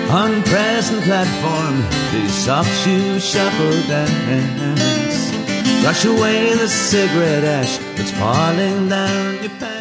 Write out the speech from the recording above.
On present platform, do soft shoe shuffle dance. Brush away the cigarette ash that's falling down your pants.